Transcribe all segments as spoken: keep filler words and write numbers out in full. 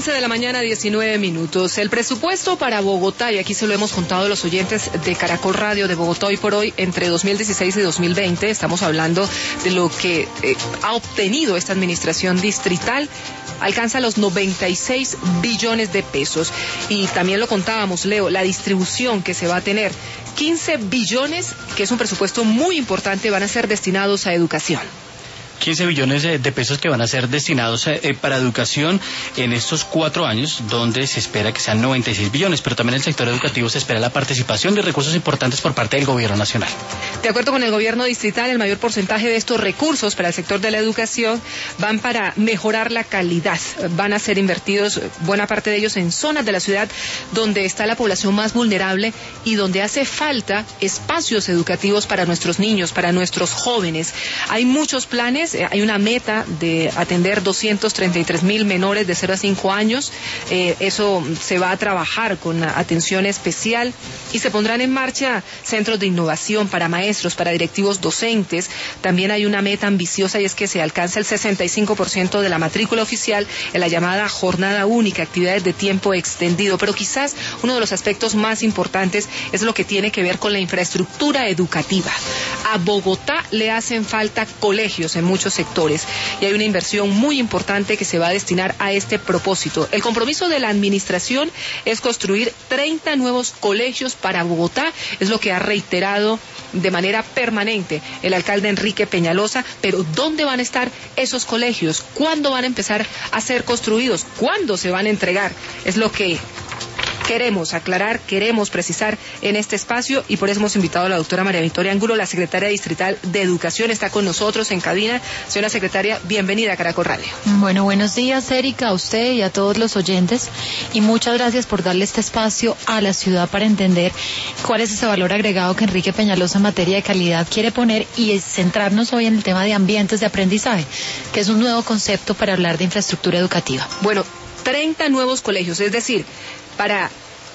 once de la mañana, diecinueve minutos. El presupuesto para Bogotá, y aquí se lo hemos contado a los oyentes de Caracol Radio de Bogotá Hoy por Hoy, entre dos mil dieciséis y dos mil veinte, estamos hablando de lo que eh, ha obtenido esta administración distrital, alcanza los noventa y seis billones de pesos. Y también lo contábamos, Leo, la distribución que se va a tener, quince billones, que es un presupuesto muy importante, van a ser destinados a educación. quince billones de pesos que van a ser destinados eh, para educación en estos cuatro años, donde se espera que sean noventa y seis billones, pero también en el sector educativo se espera la participación de recursos importantes por parte del gobierno nacional. De acuerdo con el gobierno distrital, el mayor porcentaje de estos recursos para el sector de la educación van para mejorar la calidad. Van a ser invertidos, buena parte de ellos, en zonas de la ciudad donde está la población más vulnerable y donde hace falta espacios educativos para nuestros niños, para nuestros jóvenes. Hay muchos planes. Hay una meta de atender doscientos treinta y tres mil menores de cero a cinco años. Eh, eso se va a trabajar con atención especial y se pondrán en marcha centros de innovación para maestros, para directivos docentes. También hay una meta ambiciosa, y es que se alcance el sesenta y cinco por ciento de la matrícula oficial en la llamada jornada única, actividades de tiempo extendido. Pero quizás uno de los aspectos más importantes es lo que tiene que ver con la infraestructura educativa. A Bogotá le hacen falta colegios en muchos sectores y hay una inversión muy importante que se va a destinar a este propósito. El compromiso de la administración es construir treinta nuevos colegios para Bogotá, es lo que ha reiterado de manera permanente el alcalde Enrique Peñalosa. Pero ¿dónde van a estar esos colegios? ¿Cuándo van a empezar a ser construidos? ¿Cuándo se van a entregar? Es lo que queremos aclarar, queremos precisar en este espacio, y por eso hemos invitado a la doctora María Victoria Angulo, la secretaria distrital de Educación. Está con nosotros en cabina. Señora secretaria, bienvenida a Caracol Radio. Bueno, buenos días, Erika, a usted y a todos los oyentes, y muchas gracias por darle este espacio a la ciudad para entender cuál es ese valor agregado que Enrique Peñalosa en materia de calidad quiere poner, y centrarnos hoy en el tema de ambientes de aprendizaje, que es un nuevo concepto para hablar de infraestructura educativa. Bueno, treinta nuevos colegios, es decir, para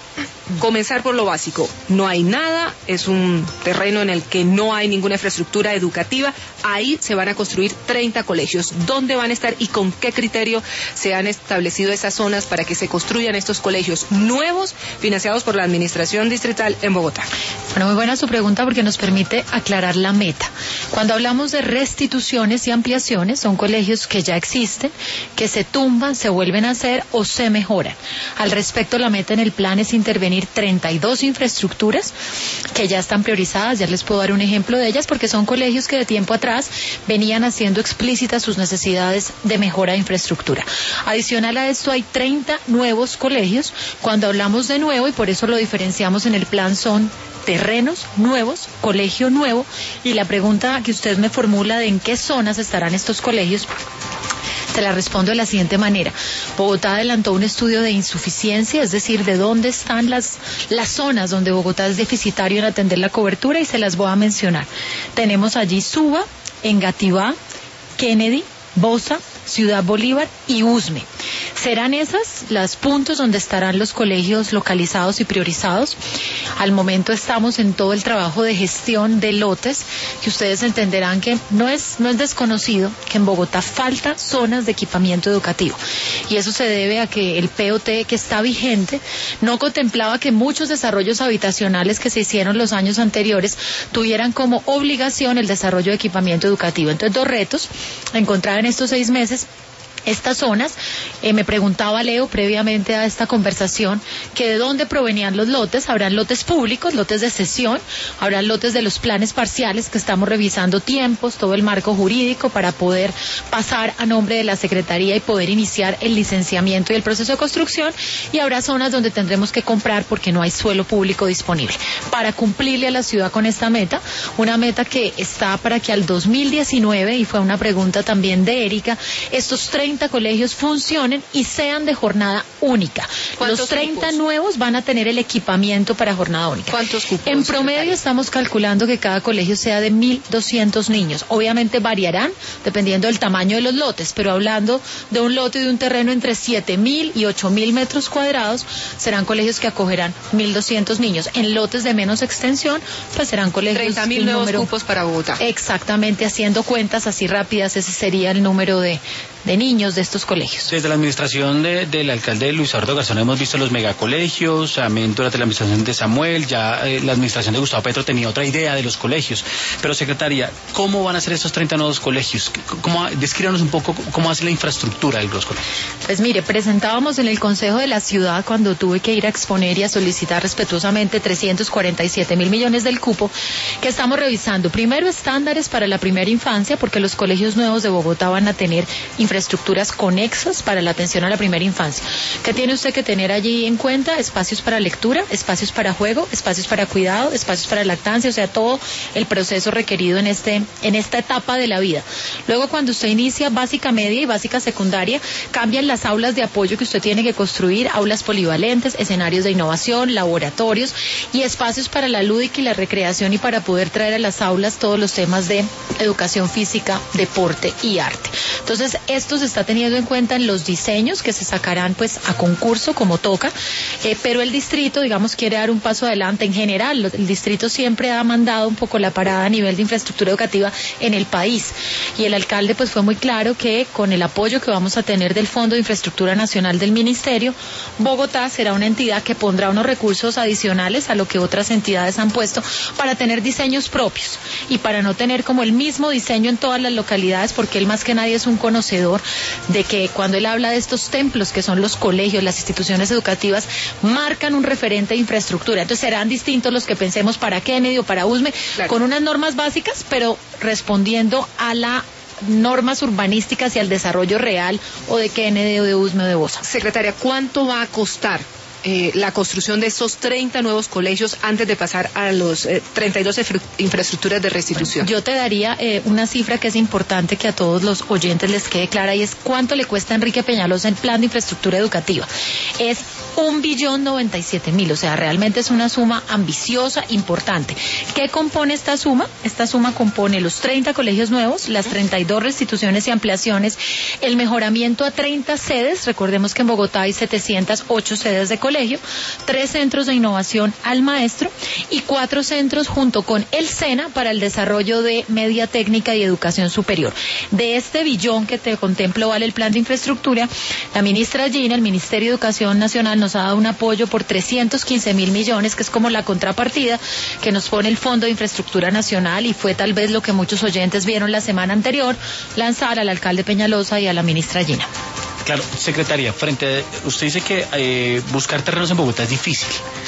comenzar por lo básico, no hay nada, es un terreno en el que no hay ninguna infraestructura educativa. Ahí se van a construir treinta colegios. ¿Dónde van a estar y con qué criterio se han establecido esas zonas para que se construyan estos colegios nuevos financiados por la administración distrital en Bogotá? Bueno, muy buena su pregunta, porque nos permite aclarar la meta. Cuando hablamos de restituciones y ampliaciones, son colegios que ya existen, que se tumban, se vuelven a hacer o se mejoran. Al respecto, la meta en el plan es intervenir treinta y dos infraestructuras que ya están priorizadas. Ya les puedo dar un ejemplo de ellas, porque son colegios que de tiempo atrás venían haciendo explícitas sus necesidades de mejora de infraestructura. Adicional a esto, hay treinta nuevos colegios. Cuando hablamos de nuevo, y por eso lo diferenciamos en el plan, son terrenos nuevos, colegio nuevo, y la pregunta que usted me formula de en qué zonas estarán estos colegios, se la respondo de la siguiente manera. Bogotá adelantó un estudio de insuficiencia, es decir, de dónde están las, las zonas donde Bogotá es deficitario en atender la cobertura, y se las voy a mencionar. Tenemos allí Suba, Engativá, Kennedy, Bosa, Ciudad Bolívar y Usme. Serán esas los puntos donde estarán los colegios localizados y priorizados. Al momento estamos en todo el trabajo de gestión de lotes, que ustedes entenderán que no es, no es desconocido que en Bogotá falta zonas de equipamiento educativo, y eso se debe a que el P O T que está vigente no contemplaba que muchos desarrollos habitacionales que se hicieron los años anteriores tuvieran como obligación el desarrollo de equipamiento educativo. Entonces, dos retos: encontrar en estos seis meses estas zonas. Eh, me preguntaba Leo previamente a esta conversación que de dónde provenían los lotes. Habrán lotes públicos, lotes de cesión, habrán lotes de los planes parciales, que estamos revisando tiempos, todo el marco jurídico para poder pasar a nombre de la Secretaría y poder iniciar el licenciamiento y el proceso de construcción, y habrá zonas donde tendremos que comprar porque no hay suelo público disponible. Para cumplirle a la ciudad con esta meta, una meta que está para que al dos mil diecinueve, y fue una pregunta también de Erika, estos treinta colegios funcionen y sean de jornada única. Los treinta cupos nuevos van a tener el equipamiento para jornada única. ¿Cuántos cupos? En promedio estamos calculando que cada colegio sea de mil doscientos niños. Obviamente variarán dependiendo del tamaño de los lotes, pero hablando de un lote de un terreno entre siete mil y ocho mil metros cuadrados, serán colegios que acogerán mil doscientos niños. En lotes de menos extensión, pues serán colegios treinta mil nuevos número... cupos para Bogotá. Exactamente, haciendo cuentas así rápidas, ese sería el número de, de niños. niños de estos colegios. Desde la administración de, del alcalde Luis Eduardo Garzón hemos visto los megacolegios, también durante la administración de Samuel, ya eh, la administración de Gustavo Petro tenía otra idea de los colegios. Pero, secretaria, ¿cómo van a ser estos treinta nuevos colegios? ¿Cómo, descríbanos un poco cómo hace la infraestructura de los colegios? Pues mire, presentábamos en el Consejo de la Ciudad, cuando tuve que ir a exponer y a solicitar respetuosamente trescientos cuarenta y siete mil millones del cupo, que estamos revisando. Primero, estándares para la primera infancia, porque los colegios nuevos de Bogotá van a tener infraestructuras conexas para la atención a la primera infancia. ¿Qué tiene usted que tener allí en cuenta? Espacios para lectura, espacios para juego, espacios para cuidado, espacios para lactancia, o sea, todo el proceso requerido en este en esta etapa de la vida. Luego, cuando usted inicia básica media y básica secundaria, cambian las aulas de apoyo que usted tiene que construir, aulas polivalentes, escenarios de innovación, laboratorios y espacios para la lúdica y la recreación, y para poder traer a las aulas todos los temas de educación física, deporte y arte. Entonces, esto se está teniendo en cuenta en los diseños que se sacarán pues a concurso como toca, eh, pero el distrito, digamos, quiere dar un paso adelante en general. El distrito siempre ha mandado un poco la parada a nivel de infraestructura educativa en el país, y el alcalde pues fue muy claro que con el apoyo que vamos a tener del Fondo de Infraestructura Nacional del Ministerio, Bogotá será una entidad que pondrá unos recursos adicionales a lo que otras entidades han puesto para tener diseños propios y para no tener como el mismo diseño en todas las localidades, porque él más que nadie es un conocedor de que cuando él habla de estos templos que son los colegios, las instituciones educativas, marcan un referente de infraestructura. Entonces serán distintos los que pensemos para Kennedy o para Usme, claro, con unas normas básicas, pero respondiendo a las normas urbanísticas y al desarrollo real o de Kennedy o de Usme o de Bosa. Secretaria, ¿cuánto va a costar Eh, la construcción de esos treinta nuevos colegios antes de pasar a los eh, treinta y dos infraestructuras de restitución? Yo te daría eh, una cifra que es importante que a todos los oyentes les quede clara, y es cuánto le cuesta a Enrique Peñalosa el plan de infraestructura educativa. Es un billón noventa y siete mil, o sea, realmente es una suma ambiciosa, importante. ¿Qué compone esta suma? Esta suma compone los treinta colegios nuevos, las treinta y dos restituciones y ampliaciones, el mejoramiento a treinta sedes, recordemos que en Bogotá hay setecientas ocho sedes de colegio, colegio, tres centros de innovación al maestro y cuatro centros junto con el SENA para el desarrollo de media técnica y educación superior. De este billón que te contemplo vale el plan de infraestructura, la ministra Gina, el Ministerio de Educación Nacional, nos ha dado un apoyo por trescientos quince mil millones, que es como la contrapartida que nos pone el Fondo de Infraestructura Nacional, y fue tal vez lo que muchos oyentes vieron la semana anterior, lanzar al alcalde Peñalosa y a la ministra Gina. Claro, secretaria, frente a, usted dice que eh, buscar terrenos en Bogotá es difícil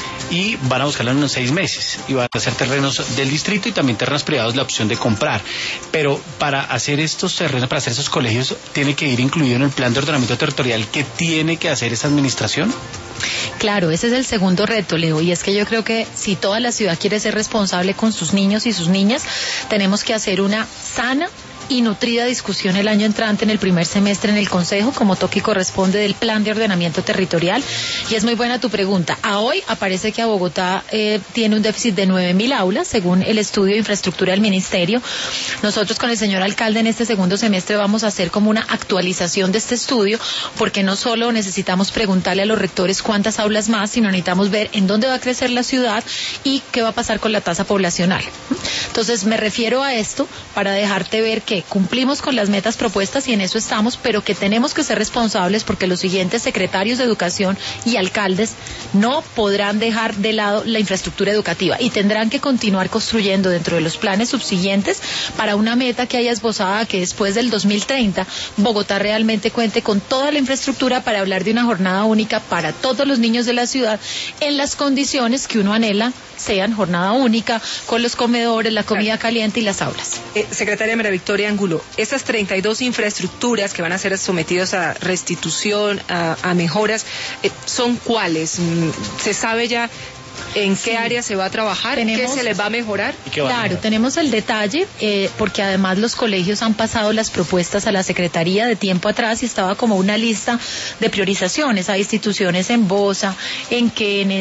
y van a buscarlo en unos seis meses y van a hacer terrenos del distrito y también terrenos privados, la opción de comprar, pero para hacer estos terrenos, para hacer esos colegios, ¿tiene que ir incluido en el plan de ordenamiento territorial que tiene que hacer esa administración? Claro, ese es el segundo reto, Leo, y es que yo creo que si toda la ciudad quiere ser responsable con sus niños y sus niñas, tenemos que hacer una sana y nutrida discusión el año entrante en el primer semestre en el Consejo, como toque y corresponde, del plan de ordenamiento territorial. Y es muy buena tu pregunta. A hoy aparece que a Bogotá eh, tiene un déficit de nueve mil aulas, según el estudio de infraestructura del Ministerio. Nosotros con el señor alcalde en este segundo semestre vamos a hacer como una actualización de este estudio, porque no solo necesitamos preguntarle a los rectores cuántas aulas más, sino necesitamos ver en dónde va a crecer la ciudad y qué va a pasar con la tasa poblacional. Entonces me refiero a esto para dejarte ver que cumplimos con las metas propuestas y en eso estamos, pero que tenemos que ser responsables, porque los siguientes secretarios de educación y alcaldes no podrán dejar de lado la infraestructura educativa y tendrán que continuar construyendo dentro de los planes subsiguientes para una meta que haya esbozada, que después del dos mil treinta Bogotá realmente cuente con toda la infraestructura para hablar de una jornada única para todos los niños de la ciudad en las condiciones que uno anhela sean jornada única, con los comedores, la comida caliente y las aulas. Eh, secretaria María Victoria Angulo, esas treinta y dos infraestructuras que van a ser sometidas a restitución, a, a mejoras, eh, ¿son cuáles? ¿Se sabe ya en qué sí. área se va a trabajar? ¿Qué se les va a mejorar? Claro, a mejorar? Tenemos el detalle, eh, porque además los colegios han pasado las propuestas a la Secretaría de tiempo atrás y estaba como una lista de priorizaciones. Hay instituciones en Bosa, en Kennedy,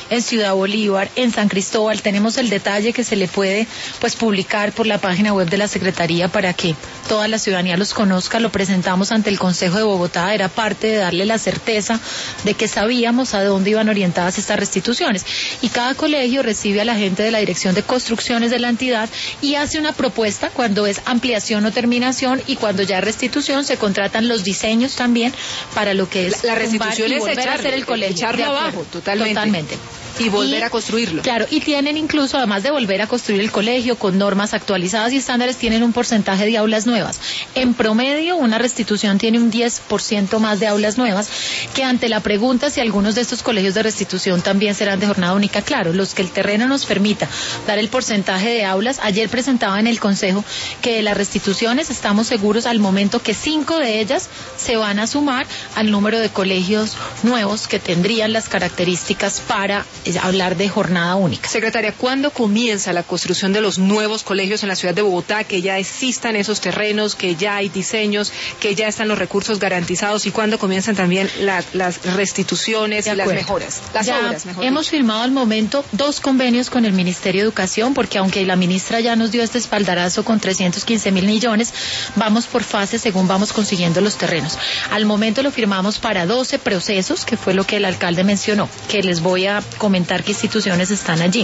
en Ciudad Bolívar, en San Cristóbal. Tenemos el detalle que se le puede pues publicar por la página web de la Secretaría para que toda la ciudadanía los conozca. Lo presentamos ante el Consejo de Bogotá, era parte de darle la certeza de que sabíamos a dónde iban orientadas estas restituciones. Y cada colegio recibe a la gente de la Dirección de Construcciones de la entidad y hace una propuesta cuando es ampliación o terminación, y cuando ya es restitución se contratan los diseños también para lo que es la, la restitución, y es volver echar, a hacer el colegio, echarlo abajo, totalmente. totalmente. Y volver y, a construirlo. Claro, y tienen incluso, además de volver a construir el colegio con normas actualizadas y estándares, tienen un porcentaje de aulas nuevas. En promedio, una restitución tiene un diez por ciento más de aulas nuevas, que ante la pregunta si algunos de estos colegios de restitución también serán de jornada única, claro, los que el terreno nos permita dar el porcentaje de aulas. Ayer presentaba en el Consejo que de las restituciones estamos seguros al momento que cinco de ellas se van a sumar al número de colegios nuevos que tendrían las características para hablar de jornada única. Secretaria, ¿cuándo comienza la construcción de los nuevos colegios en la ciudad de Bogotá, que ya existan esos terrenos, que ya hay diseños, que ya están los recursos garantizados, y cuándo comienzan también la, las restituciones y las mejoras? Las ya obras, mejor hemos dicho. firmado al momento dos convenios con el Ministerio de Educación, porque aunque la ministra ya nos dio este espaldarazo con trescientos quince mil millones, vamos por fases según vamos consiguiendo los terrenos. Al momento lo firmamos para doce procesos, que fue lo que el alcalde mencionó, que les voy a comentar qué instituciones están allí.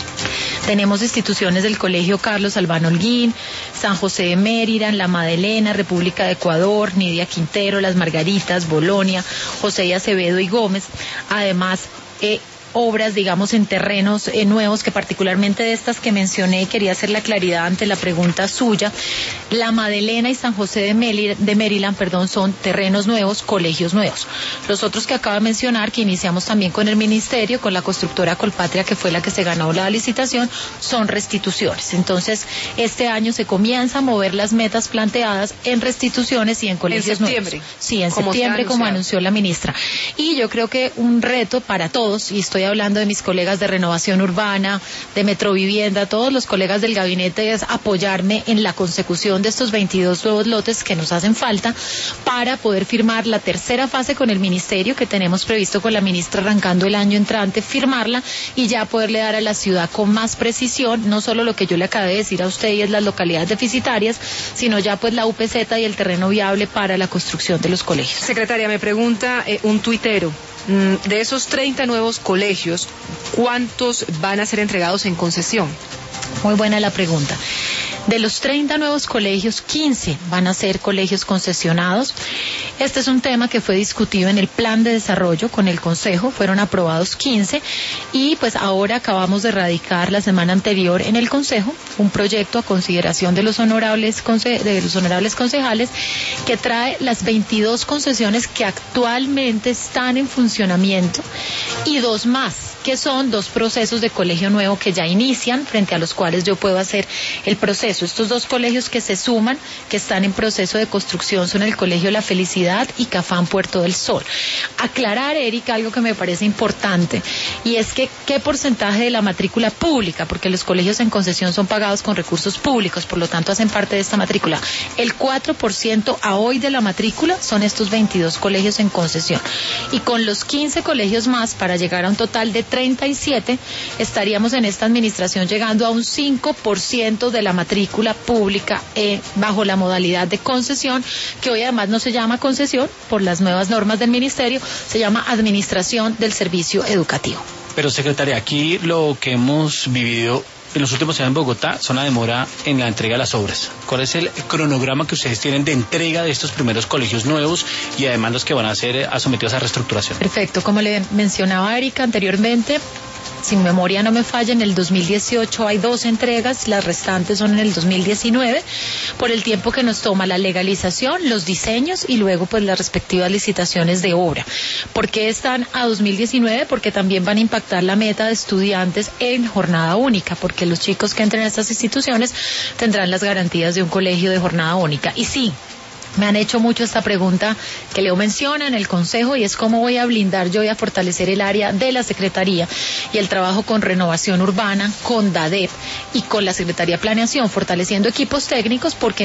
Tenemos instituciones del Colegio Carlos Albano Holguín, San José de Mérida, La Madelena, República de Ecuador, Nidia Quintero, Las Margaritas, Bolonia, José y Acevedo y Gómez. Además, eh, obras, digamos, en terrenos eh, nuevos, que particularmente de estas que mencioné, quería hacer la claridad ante la pregunta suya. La Madelena y San José de, Meli, de Maryland, perdón, son terrenos nuevos, colegios nuevos. Los otros que acabo de mencionar, que iniciamos también con el Ministerio, con la constructora Colpatria, que fue la que se ganó la licitación, son restituciones. Entonces, este año se comienza a mover las metas planteadas en restituciones y en colegios nuevos. ¿En septiembre? Sí, en como septiembre, como anunció la ministra. Y yo creo que un reto para todos, y estoy hablando de mis colegas de Renovación Urbana, de Metrovivienda, todos los colegas del gabinete, es apoyarme en la consecución de estos veintidós nuevos lotes que nos hacen falta para poder firmar la tercera fase con el Ministerio, que tenemos previsto con la ministra arrancando el año entrante, firmarla y ya poderle dar a la ciudad con más precisión, no solo lo que yo le acabé de decir a usted y es las localidades deficitarias, sino ya pues la U P Z y el terreno viable para la construcción de los colegios. Secretaria, me pregunta eh, un tuitero, de esos treinta nuevos colegios, ¿cuántos van a ser entregados en concesión? Muy buena la pregunta. De los treinta nuevos colegios, quince van a ser colegios concesionados. Este es un tema que fue discutido en el plan de desarrollo con el Consejo, fueron aprobados quince y pues ahora acabamos de radicar la semana anterior en el Consejo un proyecto a consideración de los honorables, conce de los honorables concejales, que trae las veintidós concesiones que actualmente están en funcionamiento y dos más, que son dos procesos de colegio nuevo que ya inician, frente a los cuales yo puedo hacer el proceso. Estos dos colegios que se suman, que están en proceso de construcción, son el Colegio La Felicidad y Cafán Puerto del Sol. Aclarar, Erika, algo que me parece importante, y es que qué porcentaje de la matrícula pública, porque los colegios en concesión son pagados con recursos públicos, por lo tanto hacen parte de esta matrícula. El cuatro por ciento a hoy de la matrícula son estos veintidós colegios en concesión. Y con los quince colegios más, para llegar a un total de treinta y siete, estaríamos en esta administración llegando a un cinco por ciento de la matrícula pública eh, bajo la modalidad de concesión, que hoy además no se llama concesión por las nuevas normas del Ministerio, se llama Administración del Servicio Educativo. Pero, secretaria, aquí lo que hemos vivido en los últimos años en Bogotá son la demora en la entrega de las obras. ¿Cuál es el cronograma que ustedes tienen de entrega de estos primeros colegios nuevos y además los que van a ser sometidos a reestructuración? Perfecto, como le mencionaba Erika anteriormente, si mi memoria no me falla, en el dos mil dieciocho hay dos entregas, las restantes son en el dos mil diecinueve, por el tiempo que nos toma la legalización, los diseños y luego pues las respectivas licitaciones de obra. ¿Por qué están a dos mil diecinueve? Porque también van a impactar la meta de estudiantes en jornada única, porque los chicos que entren a estas instituciones tendrán las garantías de un colegio de jornada única. Y sí, me han hecho mucho esta pregunta que Leo menciona en el Consejo, y es cómo voy a blindar yo y a fortalecer el área de la Secretaría y el trabajo con Renovación Urbana, con DADEP y con la Secretaría de Planeación, fortaleciendo equipos técnicos, porque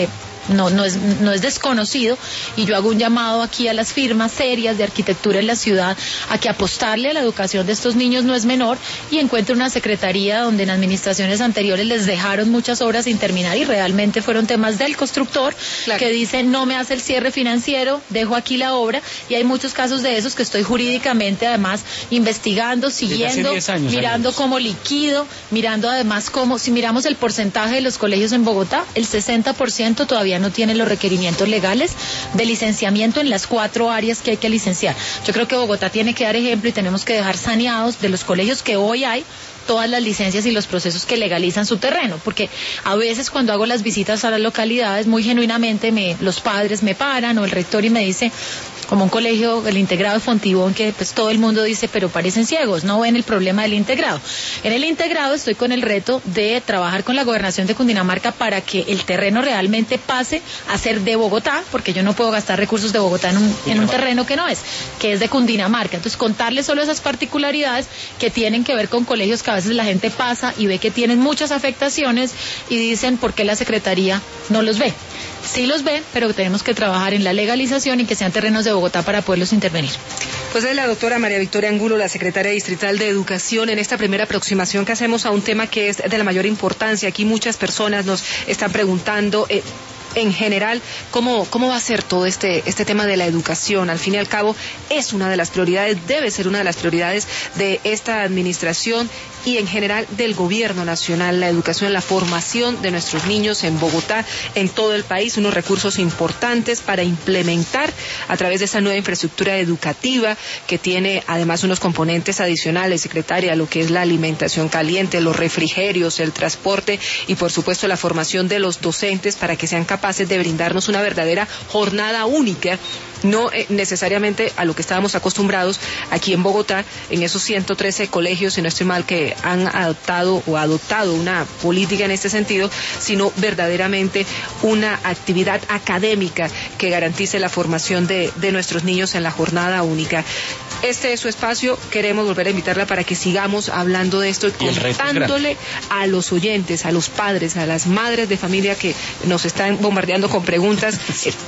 no, no, es, no es desconocido, y yo hago un llamado aquí a las firmas serias de arquitectura en la ciudad a que apostarle a la educación de estos niños no es menor, y encuentre una secretaría donde en administraciones anteriores les dejaron muchas obras sin terminar y realmente fueron temas del constructor, claro, que dicen no me hace el cierre financiero, dejo aquí la obra, y hay muchos casos de esos que estoy jurídicamente además investigando, siguiendo, años, mirando años. Cómo liquido, mirando además cómo, si miramos el porcentaje de los colegios en Bogotá, el sesenta por ciento todavía no tienen los requerimientos legales de licenciamiento en las cuatro áreas que hay que licenciar. Yo creo que Bogotá tiene que dar ejemplo y tenemos que dejar saneados de los colegios que hoy hay todas las licencias y los procesos que legalizan su terreno, porque a veces cuando hago las visitas a las localidades, muy genuinamente me, los padres me paran o el rector y me dice, como un colegio, el integrado de Fontibón, que pues todo el mundo dice, pero parecen ciegos, no ven el problema del integrado. En el integrado estoy con el reto de trabajar con la gobernación de Cundinamarca para que el terreno realmente pase a ser de Bogotá, porque yo no puedo gastar recursos de Bogotá en un, en un terreno que no es, que es de Cundinamarca. Entonces contarles solo esas particularidades que tienen que ver con colegios que a veces la gente pasa y ve que tienen muchas afectaciones y dicen, ¿por qué la Secretaría no los ve? Sí los ve, pero tenemos que trabajar en la legalización y que sean terrenos de Bogotá para poderlos intervenir. Pues es la doctora María Victoria Angulo, la secretaria distrital de Educación, en esta primera aproximación que hacemos a un tema que es de la mayor importancia. Aquí muchas personas nos están preguntando eh, en general cómo, cómo va a ser todo este, este tema de la educación. Al fin y al cabo es una de las prioridades, debe ser una de las prioridades de esta administración y en general del gobierno nacional, la educación, la formación de nuestros niños en Bogotá, en todo el país, unos recursos importantes para implementar a través de esa nueva infraestructura educativa que tiene además unos componentes adicionales, secretaria, lo que es la alimentación caliente, los refrigerios, el transporte y por supuesto la formación de los docentes para que sean capaces de brindarnos una verdadera jornada única, no eh, necesariamente a lo que estábamos acostumbrados aquí en Bogotá, en esos ciento trece colegios, si no estoy mal, que han adoptado o adoptado una política en este sentido, sino verdaderamente una actividad académica que garantice la formación de, de nuestros niños en la jornada única. Este es su espacio, queremos volver a invitarla para que sigamos hablando de esto y contándole a los oyentes, a los padres, a las madres de familia que nos están bombardeando con preguntas,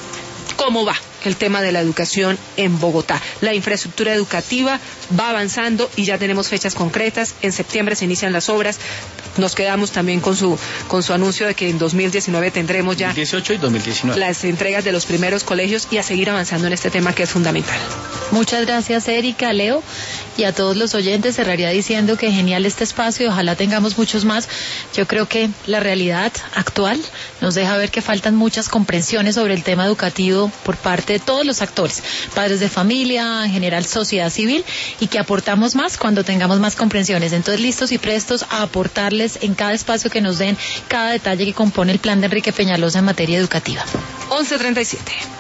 cómo va el tema de la educación en Bogotá. La infraestructura educativa va avanzando y ya tenemos fechas concretas. En septiembre se inician las obras. Nos quedamos también con su con su anuncio de que en dos mil diecinueve tendremos ya dos mil dieciocho y dos mil diecinueve las entregas de los primeros colegios y a seguir avanzando en este tema que es fundamental. Muchas gracias, Erika, Leo, y a todos los oyentes. Cerraría diciendo que genial este espacio y ojalá tengamos muchos más. Yo creo que la realidad actual nos deja ver que faltan muchas comprensiones sobre el tema educativo por parte de todos los actores, padres de familia, en general sociedad civil, y que aportamos más cuando tengamos más comprensiones. Entonces, listos y prestos a aportarles en cada espacio que nos den cada detalle que compone el plan de Enrique Peñalosa en materia educativa. once treinta y siete.